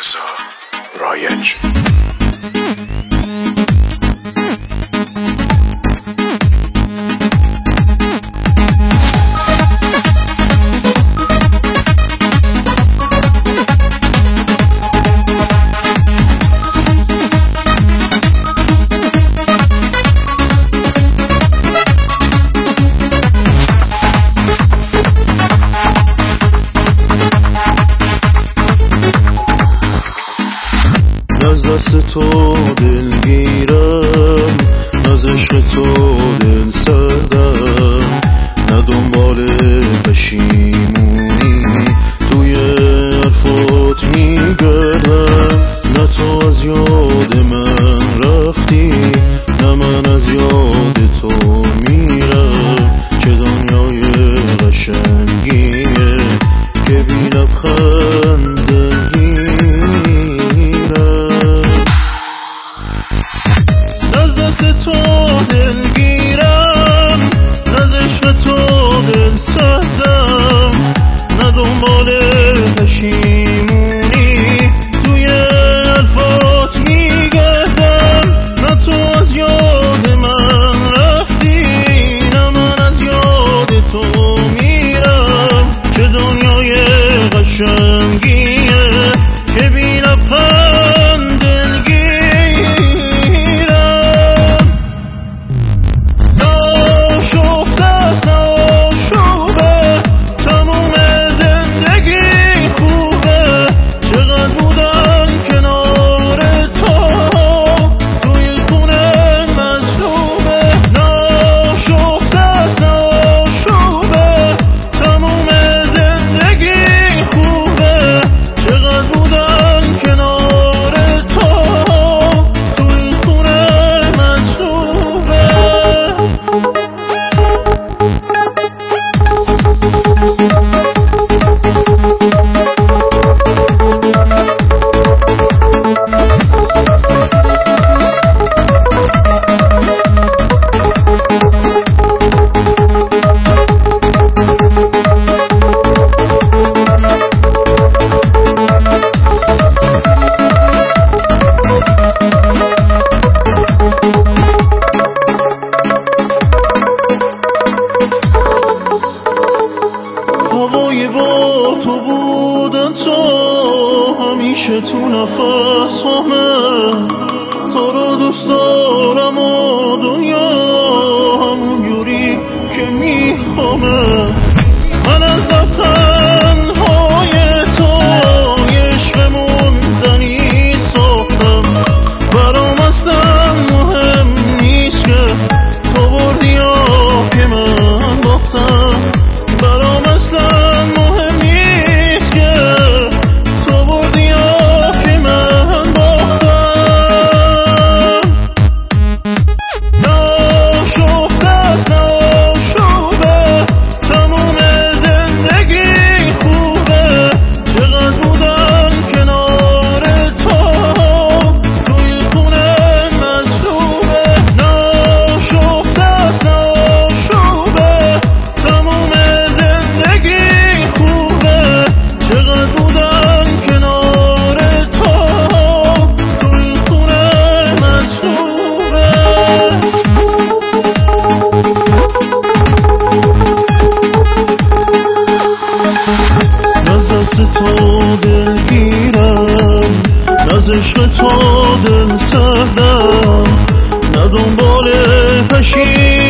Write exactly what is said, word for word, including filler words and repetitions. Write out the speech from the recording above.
رضا رایج. از دست تو دلگیرم، از عشق تو دل سردم، نه دنبال پشیمونی توی حرفات میگردم. نه تو از یاد من رفتی، نه من از یاد تو میرم. چه دنیای قشنگیه که بی لبخند تو دلگیرم، از عشق تو دل سردم، نه دنبال پشیمونی توی حرفات میگردم. نه تو از یاد من رفتی، نه من از یاد تو میرم. چه دنیای قشنگیه که بی لبخند هوای با تو بودن تو همیشه تو نفس همه. تو رو دوست دارم و دنیا همون جوری که میخوامه. من از لبخندهای تو یه عشق موندنی ساختم. برام اصلا مهم نیست که تو بردی یا که من باختم. برام اصلا مهم نیست که تو بردی یا که من باختم. ناشفته است ناشوبه تموم زندگی خوبه. چقدر بودن کنار تو توی خونه مظلومه. ناشفته است ناشوبه تموم چقدر بودن کنار تو توی خونه مجبوره. از دست تو دلگیرم، از عشق تو دل سردم، نه دنبال پشیم